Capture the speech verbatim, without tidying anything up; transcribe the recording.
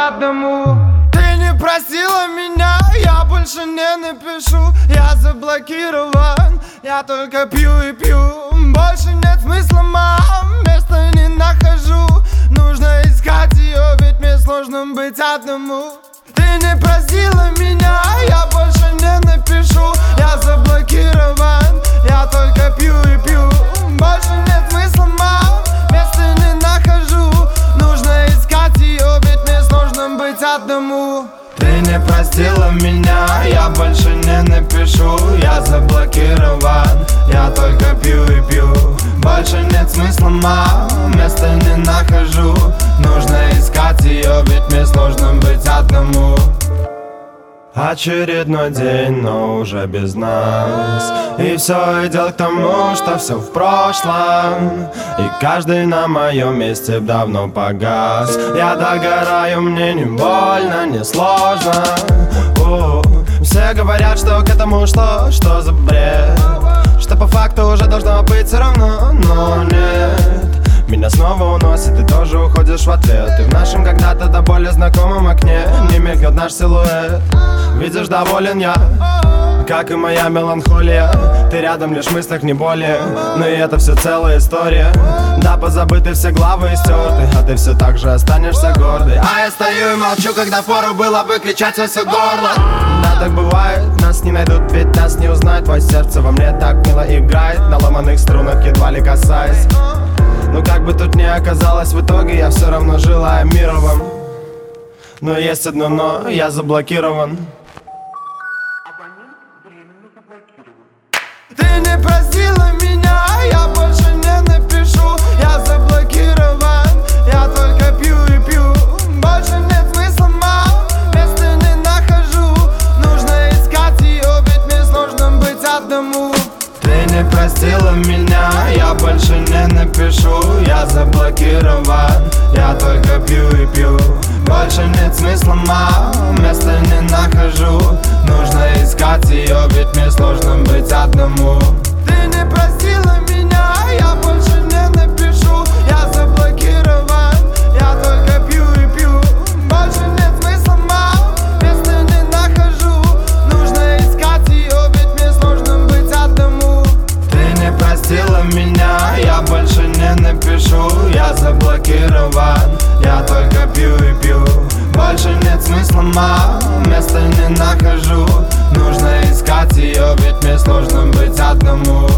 одному. Ты не просила меня, я больше не напишу. Я заблокирован, я только пью и пью. Больше нет смысла, мам, места не нахожу. Нужно искать ее, ведь мне сложно быть одному. Ты не просила меня, я больше не напишу. Я заблокирован, я только пью и пью. Больше нет смысла, мам, места не нахожу. Нужно искать ее, ведь мне сложно быть одному. Ты не простила меня, я больше не напишу. Я заблокирован, я только пью и пью. Больше нет смысла, мам, места не нахожу. Нужно искать ее, ведь мне сложно быть одному. Очередной день, но уже без нас. И все идет к тому, что все в прошлом. И каждый на моем месте давно погас. Я догораю, мне не больно, не сложно. О, все говорят, что к этому шло, что за бред. Что по факту уже должно быть все равно, но нет. Меня снова уносит, и тоже уходишь в ответ. И в нашем когда-то до боли знакомом окне не мелькнет наш силуэт. Видишь, доволен я, как и моя меланхолия. Ты рядом, лишь в мыслях, не более. Но и это все целая история. Да, позабыты все главы и стерты, а ты все так же останешься гордой. А я стою и молчу, когда фору было бы кричать во все горло. Да, так бывает, нас не найдут, ведь нас не узнают. Твое сердце во мне так мило играет, на ломаных струнах едва ли касаясь. Но как бы тут ни оказалось, в итоге я все равно желаю мира вам. Но есть одно но, я заблокирован. Ты не простила меня, я больше не напишу. Я заблокирован, я только пью и пью. Больше нет смысла, мам, места не нахожу. Нужно искать ее, ведь мне сложно быть одному. Ты не простила меня, я больше не напишу. Я заблокирован, я только пью и пью. Больше нет смысла, мам, места не нахожу. Нужно искать ее, ведь мне сложно быть одному. Ты не простила меня, я больше не напишу. Я заблокирован, я только пью и пью. Больше нет смысла, мам, места не нахожу. Нужно искать ее, ведь мне сложно быть одному. Ты не простила меня, я больше не напишу. Я заблокирован, я только пью и пью. Больше нет смысла, мам, места не нахожу. Нужно искать ее, ведь мне сложно быть одному.